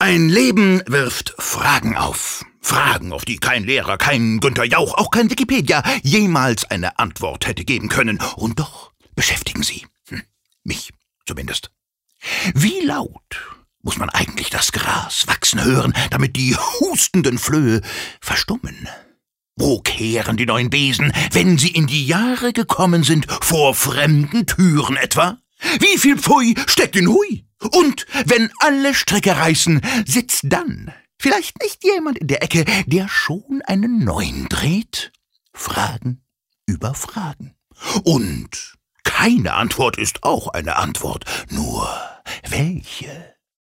Ein Leben wirft Fragen auf. Fragen, auf die kein Lehrer, kein Günther Jauch, auch kein Wikipedia jemals eine Antwort hätte geben können. Und doch beschäftigen sie. Mich zumindest. Wie laut muss man eigentlich das Gras wachsen hören, damit die hustenden Flöhe verstummen? Wo kehren die neuen Besen, wenn sie in die Jahre gekommen sind, vor fremden Türen etwa? Wie viel Pfui steckt in Hui? Und wenn alle Stricke reißen, sitzt dann vielleicht nicht jemand in der Ecke, der schon einen neuen dreht? Fragen über Fragen. Und keine Antwort ist auch eine Antwort. Nur welche?